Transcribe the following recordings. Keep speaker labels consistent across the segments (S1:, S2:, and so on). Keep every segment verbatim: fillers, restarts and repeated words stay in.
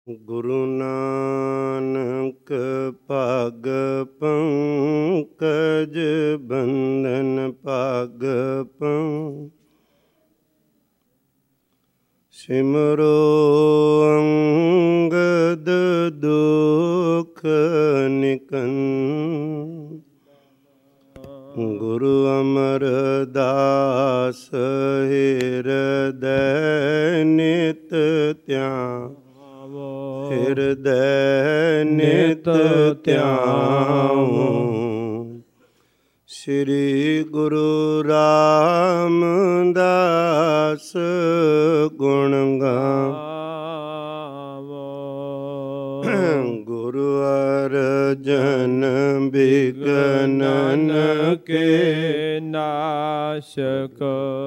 S1: ਗੁਰੂ ਨਾਨਕ ਪਗ ਪੰਕਜ ਬੰਧਨ ਪਗ ਪੰ ਸਿਮਰੋ ਅੰਗਦ ਦੁਖ ਨਿਕੰ ਗੁਰੂ ਅਮਰਦਾਸ ਹਿਰਦੈ ਨਿਤ ਧਿਆਨ ਹਿਰਦੈ ਨਿਤ ਧਿਆਨ। ਸ੍ਰੀ ਗੁਰੂ ਰਾਮਦਾਸ ਗੁਣ ਗਾਵੋ। ਗੁਰੂ ਅਰਜਨ ਬਿਘਨਨ ਕੇ ਨਾਸ਼ਕ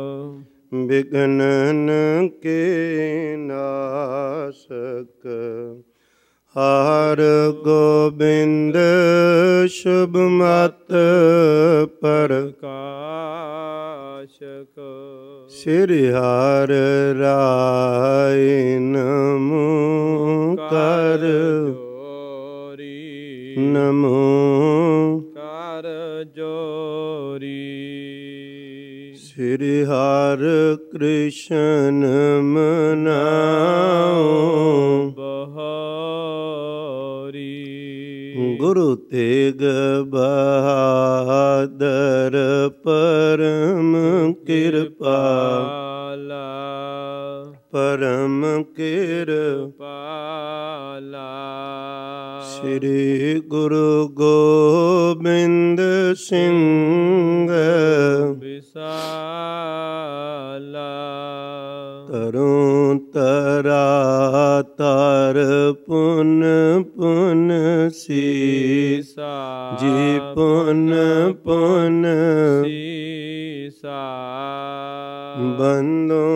S1: ਬਿਘਨਨ ਕੇ ਨਾਸ਼ਕ ਹਰਿ ਗੋਬਿੰਦ ਸ਼ੁਭ ਮਤ ਪ੍ਰਕਾਸ਼ਕ। ਸ੍ਰੀ ਹਰਿ ਰਾਇ ਨਮੋ ਕਰ ਜੋਰੀ ਨਮੋ ਕਰ ਜੋਰੀ। ਸ੍ਰੀ ਹਰਿ ਕ੍ਰਿਸ਼ਨ ਮਨਾਓ ਬਹਾਰੀ। ਗੁਰੂ ਤੇਗ ਬਹਾਦਰ ਪਰਮ ਕਿਰਪਾਲਾ ਪਰਮ ਕਿਰਪਾਲਾ। ਸ੍ਰੀ ਗੁਰੂ ਗੋਬਿੰਦ ਸਿੰਘ ਵਿਸਾਲਾ ਤਰੁ ਤਰਾ ਤਰ ਪੁਨ ਪੁਨ ਸੀਸਾ ਜੀ ਪੁਨ ਪੁਨ ਸੀਸਾ। ਬੰਦੋ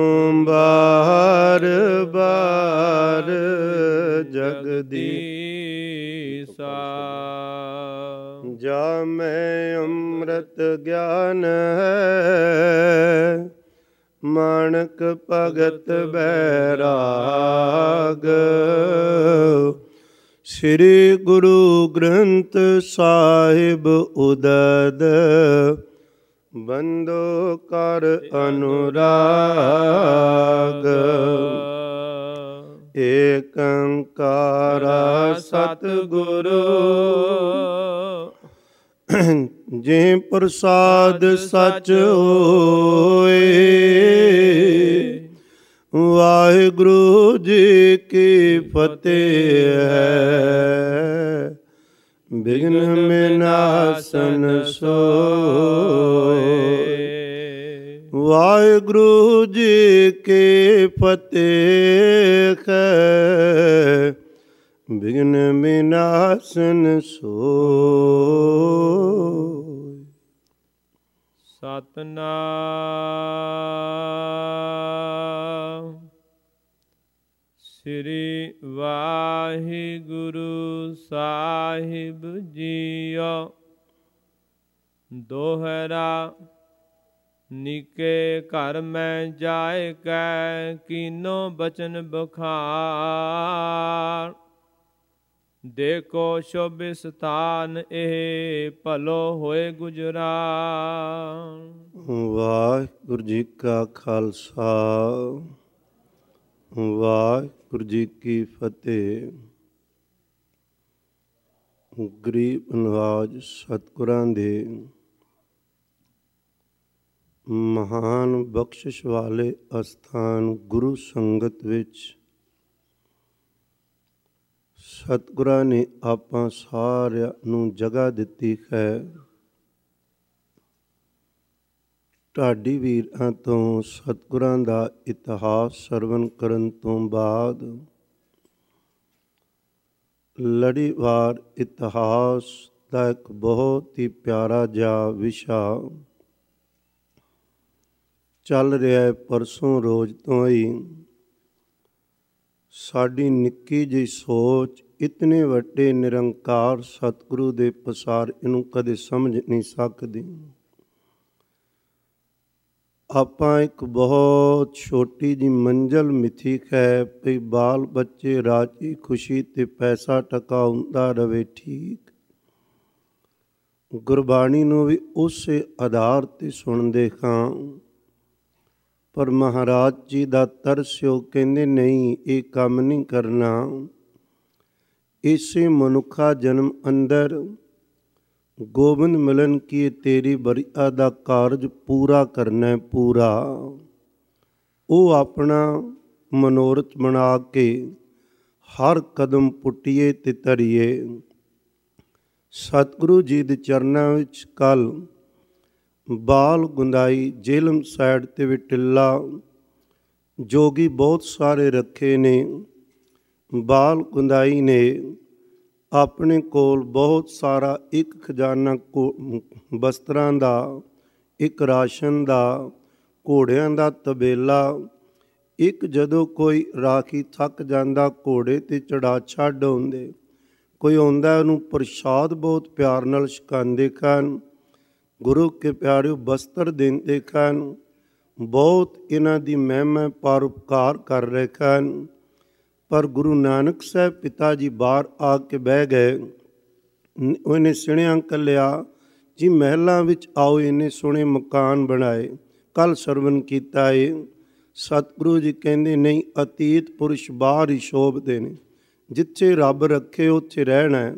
S1: ਬਾਰ ਬਾਰ ਜਗਦੀਸਾ। ਜਾ ਮੈਂ ਅੰਮ੍ਰਿਤ ਗਿਆਨ ਹੈ ਮਾਣਕ ਭਗਤ ਬੈਰਾਗ। ਸ੍ਰੀ ਗੁਰੂ ਗ੍ਰੰਥ ਸਾਹਿਬ ਉਦਦ ਬੰਦੋ ਕਰ ਅਨੁਰਾਗ। ਏਕ ਓੰਕਾਰ ਸਤਿਗੁਰੂ ਜੇ ਪ੍ਰਸਾਦ ਸਚ ਹੋਏ। ਵਾਹਿਗੁਰੂ ਜੀ ਕੀ ਫਤਿਹ ਹੈ। ਬਿਘਨ ਵਿਨਾਸ਼ਨ ਸੋਏ। ਵਾਹਿਗੁਰੂ ਜੀ ਕੀ ਫਤਿਹ ਹੈ। ਬਿਘਨ ਵਿਨਾਸ਼ਨ ਸੋਏ। ਸਤਿਨਾਮ ਸ੍ਰੀ ਵਾਹਿਗੁਰੂ ਸਾਹਿਬ ਜੀਓ। ਦੋਹਰਾ ਨਿਕੇ ਘਰ ਮੈਂ ਜਾਇ ਕੈ ਕੀਨੋ ਬਚਨ ਬਖਾਰ। ਦੇਖੋ ਸ਼ੁਭ ਸਥਾਨ ਇਹ ਭਲੋ ਹੋਏ ਗੁਜਰਾਨ। ਵਾਹਿਗੁਰੂ ਜੀ ਕਾ ਖਾਲਸਾ ਵਾਹਿਗੁਰੂ ਜੀ ਕੀ ਫਤਿਹ। ਗਰੀਬ ਨਿਵਾਜ ਸਤਿਗੁਰਾਂ ਦੇ ਮਹਾਨ ਬਖਸ਼ਿਸ਼ ਵਾਲੇ ਅਸਥਾਨ ਗੁਰੂ ਸੰਗਤ ਵਿੱਚ ਸਤਿਗੁਰਾਂ ਨੇ ਆਪਾਂ ਸਾਰਿਆਂ ਨੂੰ ਜਗ੍ਹਾ ਦਿੱਤੀ ਹੈ। ਢਾਡੀ ਵੀਰਾਂ ਤੋਂ ਸਤਿਗੁਰਾਂ ਦਾ ਇਤਿਹਾਸ ਸਰਵਣ ਕਰਨ ਤੋਂ ਬਾਅਦ ਲੜੀਵਾਰ ਇਤਿਹਾਸ ਦਾ ਇੱਕ ਬਹੁਤ ਹੀ ਪਿਆਰਾ ਜਿਹਾ ਵਿਸ਼ਾ ਚੱਲ ਰਿਹਾ ਹੈ। ਪਰਸੋਂ ਰੋਜ਼ ਤੋਂ ਹੀ ਸਾਡੀ ਨਿੱਕੀ ਜਿਹੀ ਸੋਚ ਇਤਨੇ ਵੱਡੇ ਨਿਰੰਕਾਰ ਸਤਿਗੁਰੂ ਦੇ ਪਸਾਰ ਇਹਨੂੰ ਕਦੇ ਸਮਝ ਨਹੀਂ ਸਕਦੀ। ਆਪਾਂ ਇੱਕ ਬਹੁਤ ਛੋਟੀ ਜਿਹੀ ਮੰਜ਼ਿਲ ਮਿਥੀ ਹੈ ਵੀ ਬਾਲ ਬੱਚੇ ਰਾਜੀ ਖੁਸ਼ੀ ਤੇ ਪੈਸਾ ਟਕਾ ਹੁੰਦਾ ਰਵੇ ਠੀਕ। ਗੁਰਬਾਣੀ ਨੂੰ ਵੀ ਉਸੇ ਆਧਾਰ 'ਤੇ ਸੁਣਦੇ ਹਾਂ, ਪਰ ਮਹਾਰਾਜ ਜੀ ਦਾ ਤਰਸਿਓ ਕਹਿੰਦੇ ਨਹੀਂ, ਇਹ ਕੰਮ ਨਹੀਂ ਕਰਨਾ। ਇਸੇ ਮਨੁੱਖਾ ਜਨਮ ਅੰਦਰ ਗੋਬਿੰਦ ਮਿਲਨ ਕੀ ਤੇਰੀ ਬਰੀਆ ਦਾ ਕਾਰਜ ਪੂਰਾ ਕਰਨਾ ਪੂਰਾ। ਉਹ ਆਪਣਾ ਮਨੋਰਥ ਬਣਾ ਕੇ ਹਰ ਕਦਮ ਪੁੱਟੀਏ ਤੇ ਧਰੀਏ। ਸਤਿਗੁਰੂ ਜੀ ਦੇ ਚਰਨਾਂ ਵਿੱਚ ਕੱਲ੍ਹ ਬਾਲ ਗੁੰਦਾਈ ਜੇਲਮ ਸਾਈਡ 'ਤੇ ਵੀ ਟਿੱਲਾ ਜੋਗੀ ਬਹੁਤ ਸਾਰੇ ਰੱਖੇ ਨੇ। ਬਾਲ ਗੁੰਦਾਈ ਨੇ ਆਪਣੇ ਕੋਲ ਬਹੁਤ ਸਾਰਾ ਇੱਕ ਖਜ਼ਾਨਾ ਵਸਤਰਾਂ ਦਾ, ਇੱਕ ਰਾਸ਼ਨ ਦਾ, ਘੋੜਿਆਂ ਦਾ ਤਬੇਲਾ। ਇੱਕ ਜਦੋਂ ਕੋਈ ਰਾਖੀ ਥੱਕ ਜਾਂਦਾ ਘੋੜੇ 'ਤੇ ਚੜਾ ਛੱਡ ਆਉਂਦੇ, ਕੋਈ ਆਉਂਦਾ ਉਹਨੂੰ ਪ੍ਰਸ਼ਾਦ ਬਹੁਤ ਪਿਆਰ ਨਾਲ ਛਕਾਉਂਦੇ ਹਨ। ਗੁਰੂ ਕੇ ਪਿਆਰਿਓ ਬਸਤਰ ਦਿੰਦੇ ਹਨ। ਬਹੁਤ ਇਹਨਾਂ ਦੀ ਮਹਿਮਾ ਪਰਉਪਕਾਰ ਕਰ ਰਹੇ ਹਨ। ਪਰ ਗੁਰੂ ਨਾਨਕ ਸਾਹਿਬ ਪਿਤਾ ਜੀ ਬਾਹਰ ਆ ਕੇ ਬਹਿ ਗਏ। ਉਹਨੇ ਸੁਣਿਆ ਕੱਲਿਆ ਜੀ ਮਹਿਲਾਂ ਵਿੱਚ ਆਓ, ਇੰਨੇ ਸੋਹਣੇ ਮਕਾਨ ਬਣਾਏ, ਕੱਲ੍ਹ ਸਰਵਨ ਕੀਤਾ ਏ। ਸਤਿਗੁਰੂ ਜੀ ਕਹਿੰਦੇ ਨਹੀਂ, ਅਤੀਤ ਪੁਰਸ਼ ਬਾਹਰ ਹੀ ਸ਼ੋਭਦੇ ਨੇ, ਜਿੱਥੇ ਰੱਬ ਰੱਖੇ ਉੱਥੇ ਰਹਿਣਾ।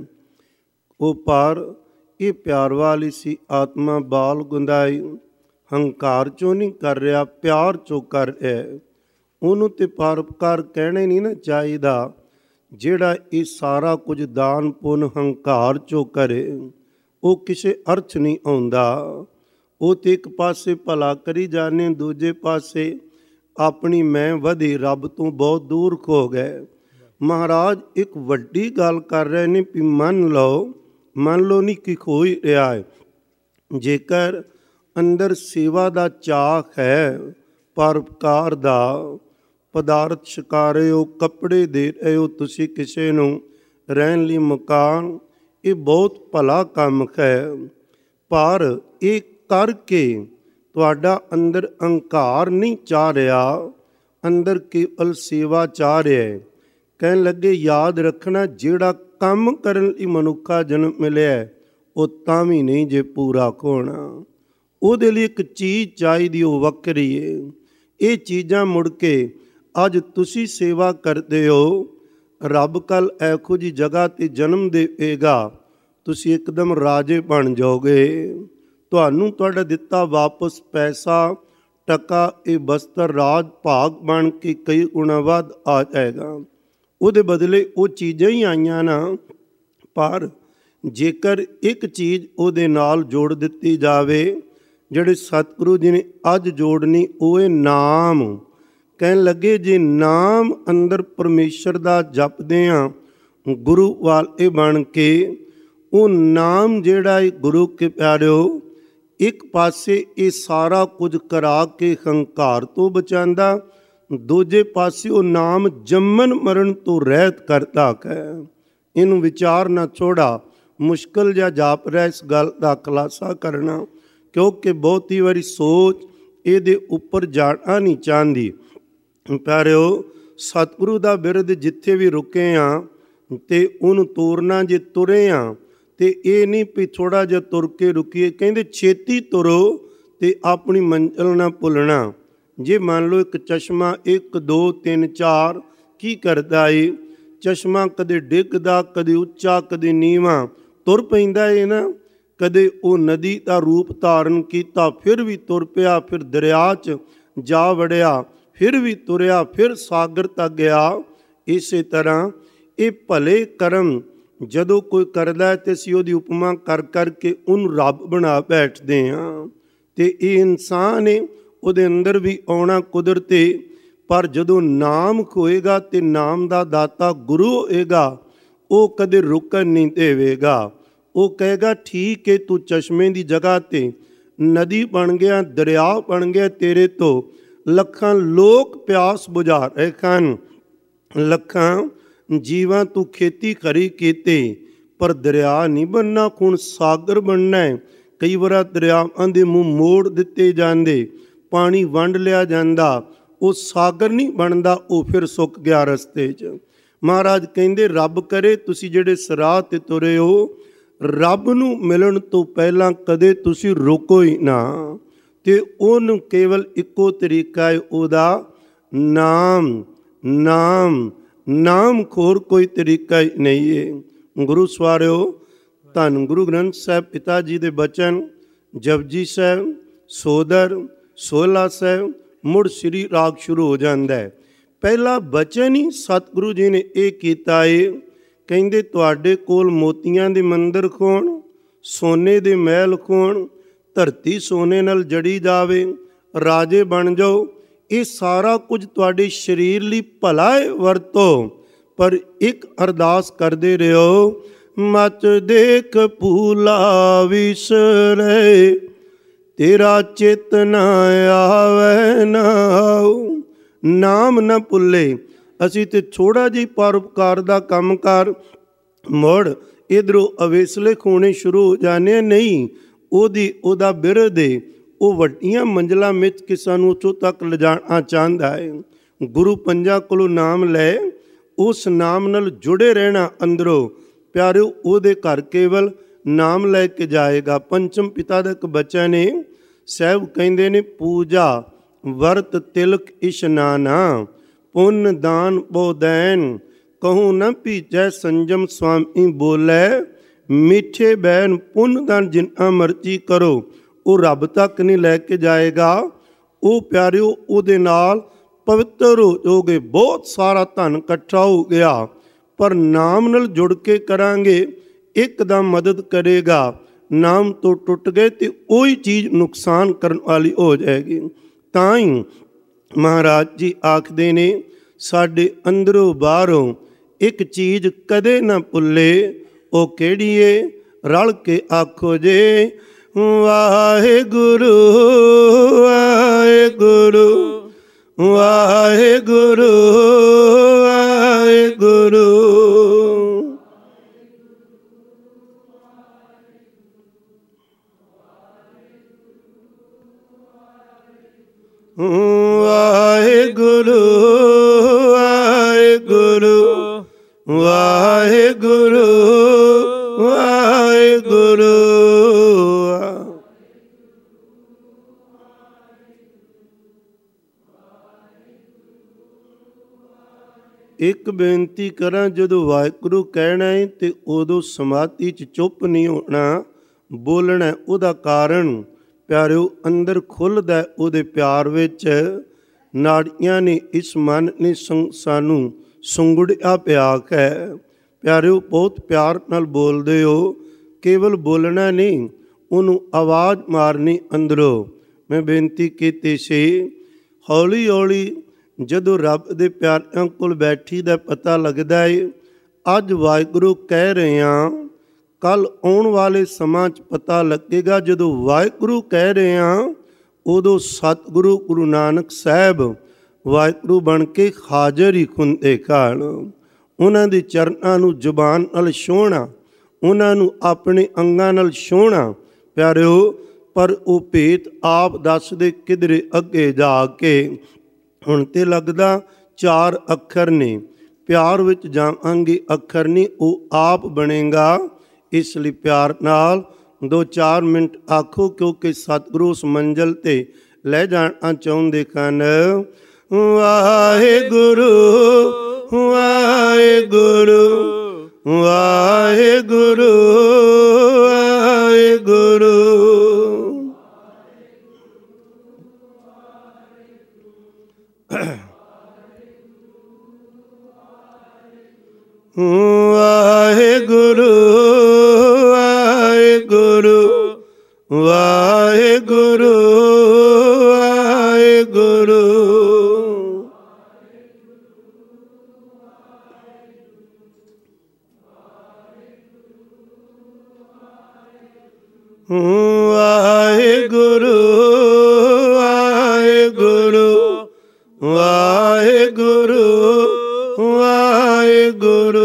S1: ਉਹ ਪਰ ਇਹ ਪਿਆਰ ਵਾਲੀ ਸੀ ਆਤਮਾ ਬਾਲ ਗੁੰਦਾਈ, ਹੰਕਾਰ 'ਚੋਂ ਨਹੀਂ ਕਰ ਰਿਹਾ, ਪਿਆਰ 'ਚੋਂ ਕਰ ਰਿਹਾ। ਉਹਨੂੰ ਤੇ ਪਰਉਪਕਾਰ ਕਹਿਣਾ ਹੀ ਨਹੀਂ ਨਾ ਚਾਹੀਦਾ। ਜਿਹੜਾ ਇਹ ਸਾਰਾ ਕੁਝ ਦਾਨ ਪੁੰਨ ਹੰਕਾਰ 'ਚੋਂ ਕਰੇ ਉਹ ਕਿਸੇ ਅਰਥ ਨਹੀਂ ਆਉਂਦਾ। ਉਹ ਤੇ ਇੱਕ ਪਾਸੇ ਭਲਾ ਕਰੀ ਜਾਣੇ, ਦੂਜੇ ਪਾਸੇ ਆਪਣੀ ਮੈਂ ਵਧੀ, ਰੱਬ ਤੋਂ ਬਹੁਤ ਦੂਰ ਹੋ ਗਏ। ਮਹਾਰਾਜ ਇੱਕ ਵੱਡੀ ਗੱਲ ਕਰ ਰਹੇ ਨੇ ਵੀ ਮੰਨ ਲਓ, ਮੰਨ ਲਓ ਨਹੀਂ ਕਿ ਹੋ ਹੀ ਰਿਹਾ ਹੈ। ਜੇਕਰ ਅੰਦਰ ਸੇਵਾ ਦਾ ਚਾਅ ਹੈ, ਪਰਉਪਕਾਰ ਦਾ, ਪਦਾਰਥ ਛਕਾ ਰਹੇ ਹੋ, ਕੱਪੜੇ ਦੇ ਰਹੇ ਹੋ ਤੁਸੀਂ ਕਿਸੇ ਨੂੰ, ਰਹਿਣ ਲਈ ਮਕਾਨ, ਇਹ ਬਹੁਤ ਭਲਾ ਕੰਮ ਹੈ। ਪਰ ਇਹ ਕਰਕੇ ਤੁਹਾਡਾ ਅੰਦਰ ਅਹੰਕਾਰ ਨਹੀਂ ਚਾਹ ਰਿਹਾ, ਅੰਦਰ ਕੇਵਲ ਸੇਵਾ ਚਾਹ ਰਿਹਾ ਹੈ। ਕਹਿਣ ਲੱਗੇ ਯਾਦ ਰੱਖਣਾ, ਜਿਹੜਾ ਕੰਮ ਕਰਨ ਲਈ ਮਨੁੱਖਾ ਜਨਮ ਮਿਲਿਆ ਉਹ ਤਾਂ ਵੀ ਨਹੀਂ ਜੇ ਪੂਰਾ ਹੋਣਾ। ਉਹਦੇ ਲਈ ਇੱਕ ਚੀਜ਼ ਚਾਹੀਦੀ, ਉਹ ਵੱਖਰੀ ਹੈ। ਇਹ ਚੀਜ਼ਾਂ ਮੁੜ ਕੇ ਅੱਜ ਤੁਸੀਂ ਸੇਵਾ ਕਰਦੇ ਹੋ, ਰੱਬ ਕੱਲ੍ਹ ਇਹੋ ਜਿਹੀ ਜਗ੍ਹਾ 'ਤੇ ਜਨਮ ਦੇਵੇਗਾ, ਤੁਸੀਂ ਇੱਕਦਮ ਰਾਜੇ ਬਣ ਜਾਓਗੇ। ਤੁਹਾਨੂੰ ਤੁਹਾਡਾ ਦਿੱਤਾ ਵਾਪਸ ਪੈਸਾ ਟਕਾ, ਇਹ ਬਸਤਰ ਰਾਜ ਭਾਗ ਬਣ ਕੇ ਕਈ ਗੁਣਾ ਵੱਧ ਆ ਜਾਏਗਾ। ਉਹਦੇ ਬਦਲੇ ਉਹ ਚੀਜ਼ਾਂ ਹੀ ਆਈਆਂ ਨਾ, ਪਰ ਜੇਕਰ ਇੱਕ ਚੀਜ਼ ਉਹਦੇ ਨਾਲ ਜੋੜ ਦਿੱਤੀ ਜਾਵੇ, ਜਿਹੜੇ ਸਤਿਗੁਰੂ ਜੀ ਨੇ ਅੱਜ ਜੋੜਨੀ, ਉਹ ਹੈ ਨਾਮ। ਕਹਿਣ ਲੱਗੇ ਜੇ ਨਾਮ ਅੰਦਰ ਪਰਮੇਸ਼ਰ ਦਾ ਜਪਦੇ ਹਾਂ ਗੁਰੂ ਵਾਲੇ ਬਣ ਕੇ, ਉਹ ਨਾਮ ਜਿਹੜਾ ਹੈ ਗੁਰੂ ਕੇ ਪਿਆਰਿਓ ਇੱਕ ਪਾਸੇ ਇਹ ਸਾਰਾ ਕੁਝ ਕਰਾ ਕੇ ਹੰਕਾਰ ਤੋਂ ਬਚਾਉਂਦਾ, ਦੂਜੇ ਪਾਸੇ ਉਹ ਨਾਮ ਜੰਮਣ ਮਰਨ ਤੋਂ ਰਹਿਤ ਕਰਦਾ ਹੈ। ਇਹਨੂੰ ਵਿਚਾਰ ਨਾ ਛੋੜਾ, ਮੁਸ਼ਕਿਲ ਜਿਹਾ ਜਾਪ ਰਿਹਾ ਇਸ ਗੱਲ ਦਾ ਖੁਲਾਸਾ ਕਰਨਾ, ਕਿਉਂਕਿ ਬਹੁਤੀ ਵਾਰੀ ਸੋਚ ਇਹਦੇ ਉੱਪਰ ਜਾਣਾ ਨਹੀਂ ਚਾਹੁੰਦੀ। ਪਿਆਰਿਓ ਸਤਿਗੁਰੂ ਦਾ ਬਿਰਧ ਜਿੱਥੇ ਵੀ ਰੁਕੇ ਹਾਂ ਤੇ ਉਹਨੂੰ ਤੋਰਨਾ, ਜੇ ਤੁਰੇ ਹਾਂ ਤੇ ਇਹ ਨਹੀਂ ਵੀ ਥੋੜ੍ਹਾ ਜਿਹਾ ਤੁਰ ਕੇ ਰੁਕੀਏ। ਕਹਿੰਦੇ ਛੇਤੀ ਤੁਰੋ ਤੇ ਆਪਣੀ ਮੰਜ਼ਿਲ ਨਾ ਭੁੱਲਣਾ। ਜੇ ਮੰਨ ਲਓ ਇੱਕ ਚਸ਼ਮਾ ਇੱਕ ਦੋ ਤਿੰਨ ਚਾਰ ਕੀ ਕਰਦਾ ਏ, ਚਸ਼ਮਾ ਕਦੇ ਡਿੱਗਦਾ, ਕਦੇ ਉੱਚਾ, ਕਦੇ ਨੀਵਾਂ ਤੁਰ ਪੈਂਦਾ ਏ ਨਾ। ਕਦੇ ਉਹ ਨਦੀ ਦਾ ਰੂਪ ਧਾਰਨ ਕੀਤਾ, ਫਿਰ ਵੀ ਤੁਰ ਪਿਆ, ਫਿਰ ਦਰਿਆ 'ਚ ਜਾ ਵੜਿਆ, ਫਿਰ ਵੀ ਤੁਰਿਆ, ਫਿਰ ਸਾਗਰ ਤੱਕ ਗਿਆ। ਇਸੇ ਤਰ੍ਹਾਂ ਇਹ ਭਲੇ ਕਰਮ ਜਦੋਂ ਕੋਈ ਕਰਦਾ ਹੈ ਤੇ ਅਸੀਂ ਉਹਦੀ ਉਪਮਾ ਕਰ ਕਰਕੇ ਉਹਨੂੰ ਰੱਬ ਬਣਾ ਬੈਠਦੇ ਹਾਂ। ਤੇ ਇਹ ਇਨਸਾਨ ਹੈ, ਉਹਦੇ ਅੰਦਰ ਵੀ ਆਉਣਾ ਕੁਦਰਤ ਹੈ। ਪਰ ਜਦੋਂ ਨਾਮ ਖੋਏਗਾ ਤੇ ਨਾਮ ਦਾ ਦਾਤਾ ਗੁਰੂ ਹੋਏਗਾ, ਉਹ ਕਦੇ ਰੁਕਣ ਨਹੀਂ ਦੇਵੇਗਾ। ਉਹ ਕਹੇਗਾ ਠੀਕ ਹੈ, ਤੂੰ ਚਸ਼ਮੇ ਦੀ ਜਗ੍ਹਾ 'ਤੇ ਨਦੀ ਬਣ ਗਿਆ, ਦਰਿਆ ਬਣ ਗਿਆ, ਤੇਰੇ ਤੋਂ ਲੱਖਾਂ ਲੋਕ ਪਿਆਸ ਬੁਝਾ ਰਹੇ ਹਨ, ਲੱਖਾਂ ਜੀਵਾਂ ਤੂੰ ਖੇਤੀ ਕਰੀ ਕੀਤੇ, ਪਰ ਦਰਿਆ ਨਹੀਂ ਬਣਨਾ, ਹੁਣ ਸਾਗਰ ਬਣਨਾ ਹੈ। ਕਈ ਵਾਰ ਦਰਿਆਵਾਂ ਦੇ ਮੂੰਹ ਮੋੜ ਦਿੱਤੇ ਜਾਂਦੇ, पानी वंड लिया जाता, वो सागर नहीं बनता, वो फिर सुक गया रस्ते च। महाराज कहते रब करे तुसी जिहड़े सराह ते तुरे हो, रब नूं मिलण तो पहला कदे तुसी रोको ही ना, ते उहनूं केवल इक्को तरीका है उहदा नाम, नाम नाम, खोर कोई तरीका ही नहीं है। गुरु सवारियो, धन गुरु ग्रंथ साहिब पिता जी दे बचन, जपजी साहिब, सोदर, सोहला साहिब, मुड़ श्री राग शुरू हो जाता है। पहला बचन ही सतगुरु जी ने यह किया है, कहते तुहाडे कोल मोतियां दे मंदिर खोण, सोने दे महल खोण, धरती सोने नाल जड़ी जावे, राजे बन जाओ, ये सारा कुछ तुहाडे शरीर लई भला है, वरतो, पर एक अरदास करते रहो, मत देख भूला विसरे, तेरा चित ना आवे नाओ। नाम न भुले। असी तो थोड़ा जी परोपकार का काम कर मुड़ इधरों अवेसले खोने शुरू हो जाने, नहीं ओदी ओदा बिरध है, वो वड्डियां मंजिलां में कि सानूं उत्थों तक लिजाना चाहता है। गुरु पंजां कोलों नाम लै, उस नाम नाल जुड़े रहना अंदरों प्यारिओ, ओदे घर केवल नाम लैके जाएगा। पंचम पिता दा एक बचन है, साहब कहंदे ने पूजा वर्त तिलक इशनाना, पुन दान बोदैन, कहूँ न पीजै संजम स्वामी बोलै, मीठे बैन पुन दान जिन्ना मर्जी करो, वो रब तक नहीं लैके जाएगा। वो प्यारिओ उहदे नाल पवित्र हो जाओगे, बहुत सारा धन इकट्ठा हो गया, पर नाम नाल जुड़ के करांगे एकदम मदद करेगा। नाम तो टुट गए तो वही चीज़ नुकसान करने वाली हो जाएगी। ताई महाराज जी आखदे ने साडे अंदरों बाहरों एक चीज़ कदे ना भुले, वो केड़ी है, रल के आखो जे वाहे गुरु वाहे गुरु वाहे गुरु वाहे गुरु। वाहे गुरु वाहे गुरु वाहे गुरु वाहे गुरु। एक बेनती करा, जदों वाहिगुरु कहना है तो उदों समाधि च चुप नहीं होना, बोलना। उहदा कारण प्यारिओ अंदर खुलदा उहदे प्यार विच, नाड़ियां ने इस मन ने सानू सुंगड़िया पिया है। प्यारिओ बहुत प्यार नाल बोलदे हो, केवल बोलना नहीं, उन्होंने आवाज़ मारनी अंदरों। मैं बेनती कीती सी, हौली हौली जदों रब दे प्यारिਆਂ कोल बैठी दा पता लगदा है, अज वाहिगुरु कह रहे हैं, कल आने वाले समां च पता लगेगा। जदों वाहिगुरु कह रहे हैं, उदों सतगुरु गुरु नानक साहब वाहिगुरु बन के हाज़र ही हुंदे घण। उन्हां दे चरनां नूं जुबान नाल छोहना, उन्हां नूं अपने अंगां नाल छोहना प्यारिओ, पर वो भेत आप दसदे किधरे अगे जाके। हुण ते लगदा चार अखर ने, प्यार विच जावांगे अखर नहीं, वो आप बनेगा। इसलिए प्यार नाल दो चार मिनट आखो, क्योंकि सतगुरु उस मंजिल ते ले जाना चाहुंदे हन। वाहे गुरु वाहे गुरु वाहे गुरु वाहे गुरु। वाहे गुरु वाहे गुरु वाहे गुरु वाहे गुरु। वाहे गुरु वाहे गुरु वाहे गुरु वाहे गुरु।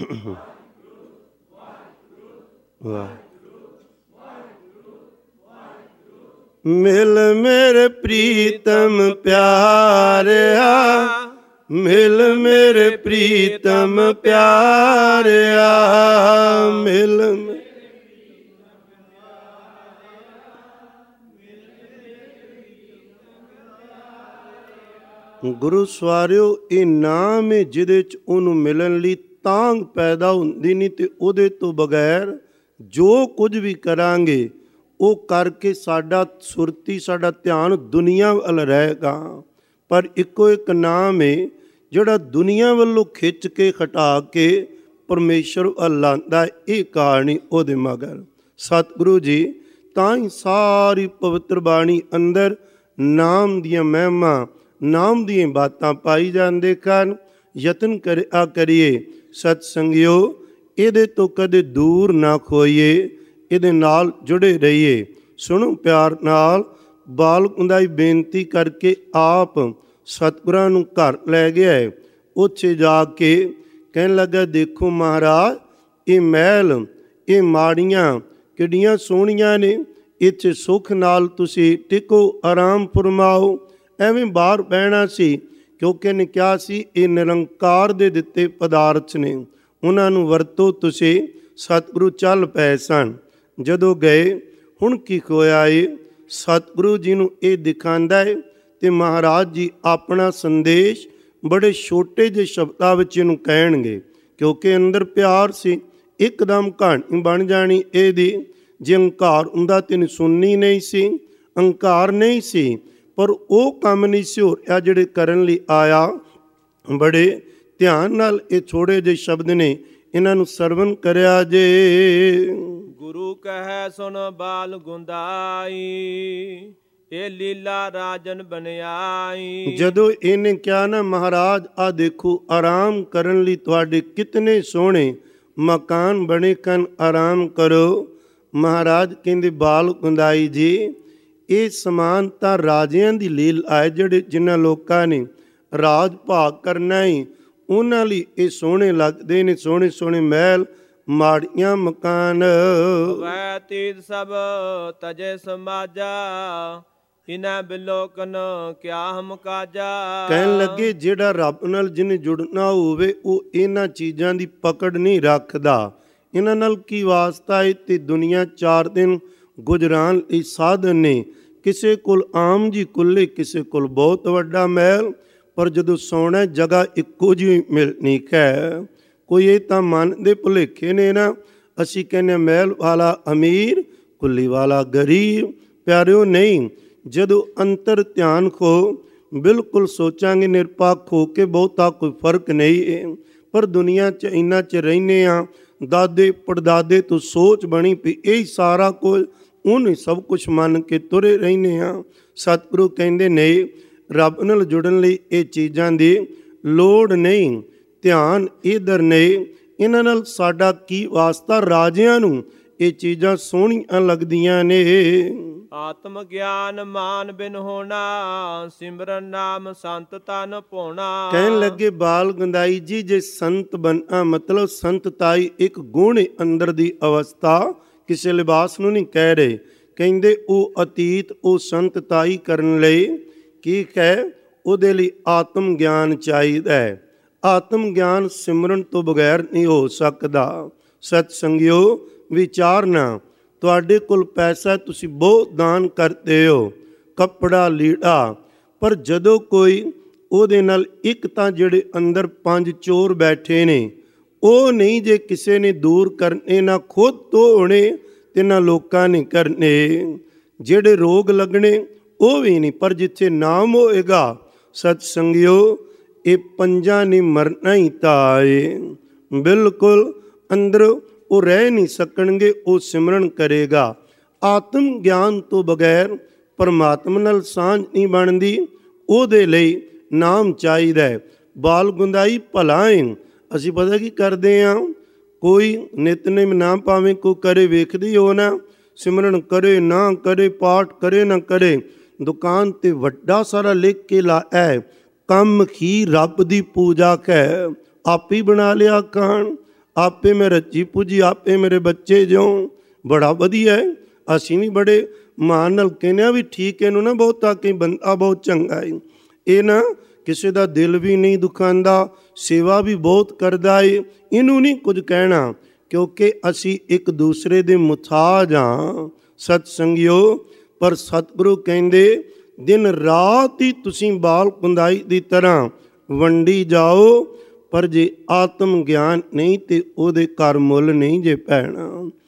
S1: ਵਾਹ। ਮਿਲ ਮੇਰੇ ਪ੍ਰੀਤਮ ਪਿਆਰਿਆ, ਮਿਲ ਮੇਰੇ ਪ੍ਰੀਤਮ ਪਿਆਰਿਆ, ਮਿਲ ਗੁਰੂ ਸਵਾਰਿਓ, ਇਹ ਨਾਮ ਹੈ ਜਿਹਦੇ 'ਚ ਉਹਨੂੰ ਮਿਲਣ ਲਈ ਤਾਂਘ ਪੈਦਾ ਹੁੰਦੀ ਨਹੀਂ, ਤੇ ਉਹਦੇ ਤੋਂ ਬਗੈਰ ਜੋ ਕੁਝ ਵੀ ਕਰਾਂਗੇ ਉਹ ਕਰਕੇ ਸਾਡਾ ਸੁਰਤੀ, ਸਾਡਾ ਧਿਆਨ ਦੁਨੀਆ ਵੱਲ ਰਹੇਗਾ। ਪਰ ਇੱਕੋ ਇੱਕ ਨਾਮ ਹੈ ਜਿਹੜਾ ਦੁਨੀਆ ਵੱਲੋਂ ਖਿੱਚ ਕੇ ਹਟਾ ਕੇ ਪਰਮੇਸ਼ਰ ਵੱਲ ਲਾਉਂਦਾ। ਇਹ ਕਹਾਣੀ ਉਹਦੇ ਮਗਰ ਸਤਿਗੁਰੂ ਜੀ ਤਾਂ ਹੀ ਸਾਰੀ ਪਵਿੱਤਰ ਬਾਣੀ ਅੰਦਰ ਨਾਮ ਦੀਆਂ ਮਹਿਮਾ, ਨਾਮ ਦੀਆਂ ਬਾਤਾਂ ਪਾਈ ਜਾਂਦੇ ਹਨ। ਯਤਨ ਕਰਿਆ ਕਰੀਏ ਸਤ ਸੰਗਿਓ, ਇਹਦੇ ਤੋਂ ਕਦੇ ਦੂਰ ਨਾ ਖੋਈਏ, ਇਹਦੇ ਨਾਲ ਜੁੜੇ ਰਹੀਏ। ਸੁਣੋ ਪਿਆਰ ਨਾਲ, ਬਾਲ ਗੁੰਦਾਈ ਬੇਨਤੀ ਕਰਕੇ ਆਪ ਸਤਿਗੁਰਾਂ ਨੂੰ ਘਰ ਲੈ ਗਿਆ। ਉੱਥੇ ਜਾ ਕੇ ਕਹਿਣ ਲੱਗਾ, ਦੇਖੋ ਮਹਾਰਾਜ, ਇਹ ਮਹਿਲ, ਇਹ ਮਾੜੀਆਂ ਕਿੱਡੀਆਂ ਸੋਹਣੀਆਂ ਨੇ, ਇੱਥੇ ਸੁੱਖ ਨਾਲ ਤੁਸੀਂ ਟਿਕੋ, ਆਰਾਮ ਫਰਮਾਓ। ਐਵੇਂ ਬਾਹਰ ਬਹਿਣਾ ਸੀ, ਕਿਉਂਕਿ ਇਹਨੇ ਕਿਹਾ ਸੀ ਇਹ ਨਿਰੰਕਾਰ ਦੇ ਦਿੱਤੇ ਪਦਾਰਥ ਨੇ, ਉਹਨਾਂ ਨੂੰ ਵਰਤੋ ਤੁਸੀਂ। ਸਤਿਗੁਰੂ ਚੱਲ ਪਏ ਸਨ। ਜਦੋਂ ਗਏ, ਹੁਣ ਕੀ ਹੋਇਆ ਏ, ਸਤਿਗੁਰੂ ਜੀ ਨੂੰ ਇਹ ਦਿਖਾਉਂਦਾ ਹੈ, ਤੇ ਮਹਾਰਾਜ ਜੀ ਆਪਣਾ ਸੰਦੇਸ਼ ਬੜੇ ਛੋਟੇ ਜਿਹੇ ਸ਼ਬਦਾਂ ਵਿੱਚ ਇਹਨੂੰ ਕਹਿਣਗੇ, ਕਿਉਂਕਿ ਅੰਦਰ ਪਿਆਰ ਸੀ। ਇੱਕਦਮ ਕਹਾਣੀ ਬਣ ਜਾਣੀ ਇਹਦੀ। ਜੇ ਅਹੰਕਾਰ ਹੁੰਦਾ ਤੈਨੂੰ ਸੁਣਨੀ ਨਹੀਂ ਸੀ, ਅਹੰਕਾਰ ਨਹੀਂ ਸੀ, ਪਰ ਉਹ ਕੰਮ ਨਹੀਂ ਸੀ ਹੋ ਰਿਹਾ ਜਿਹੜੇ ਕਰਨ ਲਈ ਆਇਆ। ਬੜੇ ਧਿਆਨ ਨਾਲ ਇਹ ਥੋੜ੍ਹੇ ਜਿਹੇ ਸ਼ਬਦ ਨੇ, ਇਹਨਾਂ ਨੂੰ ਸਰਵਨ ਕਰਿਆ ਜੇ।
S2: ਗੁਰੂ ਕਹੈ ਸੁਣ ਬਾਲ ਗੁੰਦਾਈ, ਇਹ ਲੀਲਾ ਰਾਜਨ ਬਣਾਈ।
S1: ਜਦੋਂ ਇਹਨੇ ਕਿਹਾ ਨਾ, ਮਹਾਰਾਜ ਆ ਦੇਖੋ ਆਰਾਮ ਕਰਨ ਲਈ ਤੁਹਾਡੇ ਕਿਤਨੇ ਸੋਹਣੇ ਮਕਾਨ ਬਣੇ ਕਨ, ਆਰਾਮ ਕਰੋ। ਮਹਾਰਾਜ ਕਹਿੰਦੇ, ਬਾਲ ਗੁੰਦਾਈ ਜੀ, ਇਹ ਸਮਾਨ ਤਾਂ ਰਾਜਿਆਂ ਦੀ ਲੀਲ ਆਏ, ਜਿਹੜੇ ਜਿਨ੍ਹਾਂ ਲੋਕਾਂ ਨੇ ਰਾਜ ਭਾਗ ਕਰਨਾ ਹੀ, ਉਹਨਾਂ ਲਈ ਇਹ ਸੋਹਣੇ ਲੱਗਦੇ ਨੇ, ਸੋਹਣੇ ਸੋਹਣੇ ਮਹਿਲ, ਮਾੜੀਆਂ ਮਕਾਨ।
S2: ਵੈ ਤੀਤ ਸਭ ਤਜੇ ਸਮਾਜਾ, ਇਨਾ ਬਿਲੋਕਨ ਕਿਆ ਹਮ ਕਾਜਾ।
S1: ਕਹਿਣ ਲੱਗੇ, ਜਿਹੜਾ ਰੱਬ ਨਾਲ ਜਿਹਨੇ ਜੁੜਨਾ ਹੋਵੇ ਉਹ ਇਹਨਾਂ ਚੀਜ਼ਾਂ ਦੀ ਪਕੜ ਨਹੀਂ ਰੱਖਦਾ। ਇਹਨਾਂ ਨਾਲ ਕੀ ਵਾਸਤਾ ਹੈ? ਤੇ ਦੁਨੀਆ ਚਾਰ ਦਿਨ ਗੁਜ਼ਰਾਨ ਲਈ ਸਾਧਨ ਨੇ। ਕਿਸੇ ਕੋਲ ਆਮ ਜੀ ਕੁੱਲੇ, ਕਿਸੇ ਕੋਲ ਬਹੁਤ ਵੱਡਾ ਮਹਿਲ, ਪਰ ਜਦੋਂ ਸੌਣਾ ਜਗ੍ਹਾ ਇੱਕੋ ਜਿਹੀ ਮਿਲਣੀ ਹੈ। ਕੋਈ ਇਹ ਤਾਂ ਮਨ ਦੇ ਭੁਲੇਖੇ ਨੇ ਨਾ, ਅਸੀਂ ਕਹਿੰਦੇ ਮਹਿਲ ਵਾਲਾ ਅਮੀਰ, ਕੁੱਲੀ ਵਾਲਾ ਗਰੀਬ। ਪਿਆਰਿਓ ਨਹੀਂ, ਜਦੋਂ ਅੰਤਰ ਧਿਆਨ ਖੋ ਬਿਲਕੁਲ ਸੋਚਾਂਗੇ ਨਿਰਪੱਖ ਹੋ ਕੇ, ਬਹੁਤਾ ਕੋਈ ਫਰਕ ਨਹੀਂ ਹੈ। ਪਰ ਦੁਨੀਆ 'ਚ ਇੰਨਾ 'ਚ ਰਹਿੰਦੇ ਹਾਂ, ਦਾਦੇ ਪੜਦਾਦੇ ਤੋਂ ਸੋਚ ਬਣੀ ਪਈ ਇਹ ਸਾਰਾ ਕੁਝ, ਉਹਨੂੰ ਸਭ ਕੁਝ ਮੰਨ ਕੇ ਤੁਰੇ ਰਹਿੰਦੇ ਹਾਂ। ਸਤਿਗੁਰੂ ਕਹਿੰਦੇ ਨਹੀਂ, ਰੱਬ ਨਾਲ ਜੁੜਨ ਲਈ ਇਹ ਚੀਜ਼ਾਂ ਦੀ ਲੋੜ ਨਹੀਂ, ਧਿਆਨ ਇੱਧਰ ਨਹੀਂ। ਇਹਨਾਂ ਨਾਲ ਸਾਡਾ ਕੀ ਵਾਸਤਾ? ਰਾਜਿਆਂ ਨੂੰ ਇਹ ਚੀਜ਼ਾਂ ਸੋਹਣੀਆਂ ਲੱਗਦੀਆਂ ਨੇ।
S2: ਆਤਮ ਗਿਆਨ ਮਾਨ ਬਿਨ ਹੋਣਾ, ਸਿਮਰਨ ਨਾਮ ਸੰਤ ਤਨ ਪਾਉਣਾ।
S1: ਕਹਿਣ ਲੱਗੇ, ਬਾਲ ਗੰਦਾਈ ਜੀ, ਜੇ ਸੰਤ ਬਣਨਾ ਮਤਲਬ ਸੰਤਤਾਈ ਇੱਕ ਗੁਣ ਅੰਦਰ ਦੀ ਅਵਸਥਾ, ਕਿਸੇ ਲਿਬਾਸ ਨੂੰ ਨਹੀਂ ਕਹਿ ਰਹੇ। ਕਹਿੰਦੇ ਉਹ ਅਤੀਤ, ਉਹ ਸੰਤਤਾਈ ਕਰਨ ਲਈ ਕੀ ਹੈ? ਉਹਦੇ ਲਈ ਆਤਮ ਗਿਆਨ ਚਾਹੀਦਾ ਹੈ। ਆਤਮ ਗਿਆਨ ਸਿਮਰਨ ਤੋਂ ਬਗੈਰ ਨਹੀਂ ਹੋ ਸਕਦਾ। ਸਤ ਸੰਗਿਓ, ਵਿਚਾਰਨਾ, ਤੁਹਾਡੇ ਕੋਲ ਪੈਸਾ, ਤੁਸੀਂ ਬਹੁਤ ਦਾਨ ਕਰਦੇ ਹੋ, ਕੱਪੜਾ ਲੀੜਾ, ਪਰ ਜਦੋਂ ਕੋਈ ਉਹਦੇ ਨਾਲ ਇੱਕ ਤਾਂ ਜਿਹੜੇ ਅੰਦਰ ਪੰਜ ਚੋਰ ਬੈਠੇ ਨੇ, ਉਹ ਨਹੀਂ ਜੇ ਕਿਸੇ ਨੇ ਦੂਰ ਕਰਨੇ, ਨਾ ਖੁਦ ਤੋਂ ਹੋਣੇ ਤੇ ਨਾ ਲੋਕਾਂ ਨੇ ਕਰਨੇ। ਜਿਹੜੇ ਰੋਗ ਲੱਗਣੇ ਉਹ ਵੀ ਨਹੀਂ, ਪਰ ਜਿੱਥੇ ਨਾਮ ਹੋਏਗਾ ਸਤ ਸੰਗਿਓ, ਇਹ ਪੰਜਾਂ ਨੇ ਮਰਨਾ ਹੀ ਤਾਂ ਏ। ਬਿਲਕੁਲ ਅੰਦਰ ਉਹ ਰਹਿ ਨਹੀਂ ਸਕਣਗੇ, ਉਹ ਸਿਮਰਨ ਕਰੇਗਾ। ਆਤਮ ਗਿਆਨ ਤੋਂ ਬਗੈਰ ਪਰਮਾਤਮਾ ਨਾਲ ਸਾਂਝ ਨਹੀਂ ਬਣਦੀ, ਉਹਦੇ ਲਈ ਨਾਮ ਚਾਹੀਦਾ ਹੈ। ਬਾਲ ਗੁੰਦਾਈ ਭਲਾ ਹੈ। ਅਸੀਂ ਪਤਾ ਕੀ ਕਰਦੇ ਹਾਂ, ਕੋਈ ਨਿਤਨੇਮ ਨਾ ਪਾਵੇਂ, ਕੋਈ ਕਰੇ ਵੇਖਦੀ ਹੋ ਨਾ, ਸਿਮਰਨ ਕਰੇ ਨਾ ਕਰੇ, ਪਾਠ ਕਰੇ ਨਾ ਕਰੇ, ਦੁਕਾਨ 'ਤੇ ਵੱਡਾ ਸਾਰਾ ਲਿਖ ਕੇ ਲਾਇਆ, ਕੰਮ ਹੀ ਰੱਬ ਦੀ ਪੂਜਾ ਹੈ। ਆਪ ਹੀ ਬਣਾ ਲਿਆ ਕਾਣ, ਆਪੇ ਮੈਂ ਰੱਜੀ ਪੁੱਜੀ, ਆਪੇ ਮੇਰੇ ਬੱਚੇ ਜਿਉਂ। ਬੜਾ ਵਧੀਆ ਹੈ। ਅਸੀਂ ਵੀ ਬੜੇ ਮਾਣ ਨਾਲ ਕਹਿੰਦੇ ਹਾਂ ਵੀ ਠੀਕ, ਇਹਨੂੰ ਨਾ ਬਹੁਤਾ ਕਿ ਬੰਦਾ ਬਹੁਤ ਚੰਗਾ ਹੈ, ਇਹ ਨਾ ਕਿਸੇ ਦਾ ਦਿਲ ਵੀ ਨਹੀਂ ਦੁਖਾਉਂਦਾ, ਸੇਵਾ ਵੀ ਬਹੁਤ ਕਰਦਾ ਏ, ਇਹਨੂੰ ਨਹੀਂ ਕੁਝ ਕਹਿਣਾ, ਕਿਉਂਕਿ ਅਸੀਂ ਇੱਕ ਦੂਸਰੇ ਦੇ ਮੁਤਾਜ ਹਾਂ ਸਤ ਸੰਗਿਓ। ਪਰ ਸਤਿਗੁਰੂ ਕਹਿੰਦੇ ਦਿਨ ਰਾਤ ਹੀ ਤੁਸੀਂ ਬਾਲ ਕੁੰਦਾਈ ਦੀ ਤਰ੍ਹਾਂ ਵੰਡੀ ਜਾਓ, ਪਰ ਜੇ ਆਤਮ ਗਿਆਨ ਨਹੀਂ ਤੇ ਉਹਦੇ ਘਰ ਮੁੱਲ ਨਹੀਂ ਜੇ ਪੈਣਾ।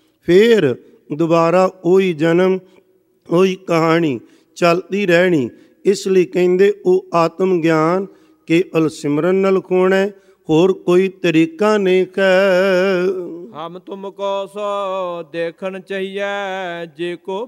S1: ਫੇਰ ਦੁਬਾਰਾ ਉਹੀ ਜਨਮ, ਉਹੀ ਕਹਾਣੀ ਚੱਲਦੀ ਰਹਿਣੀ। ਇਸ ਲਈ ਕਹਿੰਦੇ ਉਹ ਆਤਮ ਗਿਆਨ ਕੇਵਲ ਸਿਮਰਨ ਨਾਲ ਹੋਣਾ, ਹੋਰ ਕੋਈ ਤਰੀਕਾ ਨਹੀਂ ਹੈ।
S2: ਹਮ ਤੁਮ ਕੋ ਸੋ ਦੇਖਣ ਚਾਹੀਏ, ਜੇ ਕੋ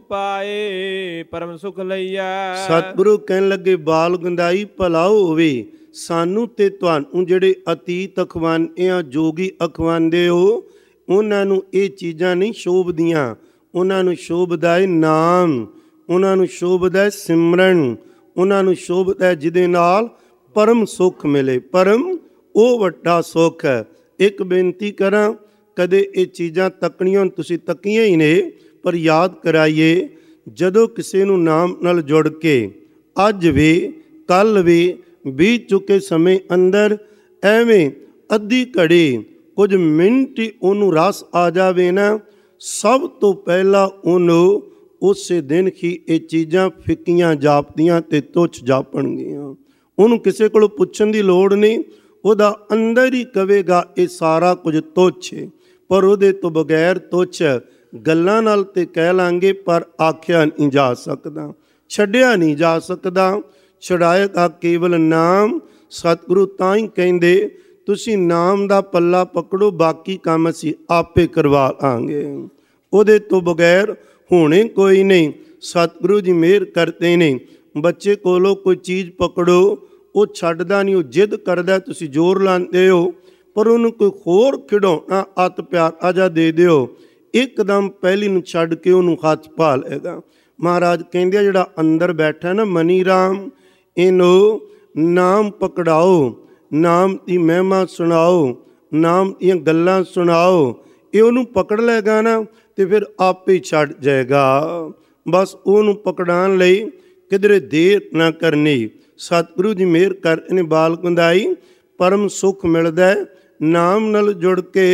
S2: ਪਾਏ ਪਰਮ ਸੁਖ ਲਈਐ।
S1: ਸਤਿਗੁਰੂ ਕਹਿਣ ਲੱਗੇ ਬਾਲ ਗੰਦਾਈ ਭਲਾ ਹੋਵੇ ਸਾਨੂੰ ਤੇ ਤੁਹਾਨੂੰ, ਜਿਹੜੇ ਅਤੀਤ ਅਖਵਾਨੇ ਆ, ਜੋਗੀ ਅਖਵਾਉਂਦੇ ਹੋ, ਉਹਨਾਂ ਨੂੰ ਇਹ ਚੀਜ਼ਾਂ ਨਹੀਂ ਸ਼ੋਭਦੀਆਂ। ਉਹਨਾਂ ਨੂੰ ਸ਼ੋਭਦਾ ਹੈ ਨਾਮ, ਉਹਨਾਂ ਨੂੰ ਸ਼ੋਭਦਾ ਹੈ ਸਿਮਰਨ, ਉਹਨਾਂ ਨੂੰ ਸ਼ੋਭਦਾ ਹੈ ਜਿਹਦੇ ਨਾਲ ਪਰਮ ਸੁੱਖ ਮਿਲੇ। ਪਰਮ ਉਹ ਵੱਡਾ ਸੁੱਖ ਹੈ। ਇੱਕ ਬੇਨਤੀ ਕਰਾਂ, ਕਦੇ ਇਹ ਚੀਜ਼ਾਂ ਤੱਕਣੀਆਂ ਤੁਸੀਂ ਤੱਕੀਆਂ ਹੀ ਨੇ, ਪਰ ਯਾਦ ਕਰਾਈਏ, ਜਦੋਂ ਕਿਸੇ ਨੂੰ ਨਾਮ ਨਾਲ ਜੁੜ ਕੇ ਅੱਜ ਵੀ ਕੱਲ੍ਹ ਵੀ ਬੀਤ ਚੁੱਕੇ ਸਮੇਂ ਅੰਦਰ ਐਵੇਂ ਅੱਧੀ ਘੜੀ ਕੁਝ ਮਿੰਟ ਹੀ ਉਹਨੂੰ ਰਸ ਆ ਜਾਵੇ ਨਾ, ਸਭ ਤੋਂ ਪਹਿਲਾਂ ਉਹਨੂੰ ਉਸੇ ਦਿਨ ਹੀ ਇਹ ਚੀਜ਼ਾਂ ਫਿੱਕੀਆਂ ਜਾਪਦੀਆਂ ਤੇ ਤੁੱਛ ਜਾਪਣਗੀਆਂ। ਉਹਨੂੰ ਕਿਸੇ ਕੋਲੋਂ ਪੁੱਛਣ ਦੀ ਲੋੜ ਨਹੀਂ, ਉਹਦਾ ਅੰਦਰ ਹੀ ਕਵੇਗਾ ਇਹ ਸਾਰਾ ਕੁਝ ਤੁੱਛ ਹੈ। ਪਰ ਉਹਦੇ ਤੋਂ ਬਗੈਰ ਤੁੱਛ ਗੱਲਾਂ ਨਾਲ ਤੇ ਕਹਿ ਲਾਂਗੇ, ਪਰ ਆਖਿਆ ਨਹੀਂ ਜਾ ਸਕਦਾ, ਛੱਡਿਆ ਨਹੀਂ ਜਾ ਸਕਦਾ। ਛੁਡਾਏਗਾ ਕੇਵਲ ਨਾਮ। ਸਤਿਗੁਰੂ ਤਾਂ ਹੀ ਕਹਿੰਦੇ ਤੁਸੀਂ ਨਾਮ ਦਾ ਪੱਲਾ ਪਕੜੋ, ਬਾਕੀ ਕੰਮ ਅਸੀਂ ਆਪੇ ਕਰਵਾ ਲਾਂਗੇ, ਉਹਦੇ ਤੋਂ ਬਗੈਰ ਹੋਣੇ ਕੋਈ ਨਹੀਂ। ਸਤਿਗੁਰੂ ਜੀ ਮਿਹਰ ਕਰਦੇ ਨੇ, ਬੱਚੇ ਕੋਲੋਂ ਕੋਈ ਚੀਜ਼ ਪਕੜੋ, ਉਹ ਛੱਡਦਾ ਨਹੀਂ, ਉਹ ਜਿੱਦ ਕਰਦਾ, ਤੁਸੀਂ ਜ਼ੋਰ ਲਾਉਂਦੇ ਹੋ, ਪਰ ਉਹਨੂੰ ਕੋਈ ਹੋਰ ਖਿਡੌਣਾ ਅਤ ਪਿਆਰਾ ਜਿਹਾ ਦੇ ਦਿਓ, ਇੱਕਦਮ ਪਹਿਲੀ ਨੂੰ ਛੱਡ ਕੇ ਉਹਨੂੰ ਹੱਥ ਪਾ ਲਏਗਾ। ਮਹਾਰਾਜ ਕਹਿੰਦੇ ਆ ਜਿਹੜਾ ਅੰਦਰ ਬੈਠਾ ਨਾ ਮਨੀ ਰਾਮ, ਇਹਨੂੰ ਨਾਮ ਪਕੜਾਓ, ਨਾਮ ਦੀ ਮਹਿਮਾ ਸੁਣਾਓ, ਨਾਮ ਦੀਆਂ ਗੱਲਾਂ ਸੁਣਾਓ, ਇਹ ਉਹਨੂੰ ਪਕੜ ਲਏਗਾ ਨਾ ਤੇ ਫਿਰ ਆਪੇ ਛੱਡ ਜਾਏਗਾ। ਬਸ ਉਹਨੂੰ ਪਕੜਾਉਣ ਲਈ ਕਿਧਰੇ ਦੇਰ ਨਾ ਕਰਨੀ। ਸਤਿਗੁਰੂ ਜੀ ਮਿਹਰ ਕਰਦੇ ਨੇ, ਬਾਲ ਕੁੰਦਾਈ ਪਰਮ ਸੁੱਖ ਮਿਲਦਾ ਹੈ ਨਾਮ ਨਾਲ ਜੁੜ ਕੇ।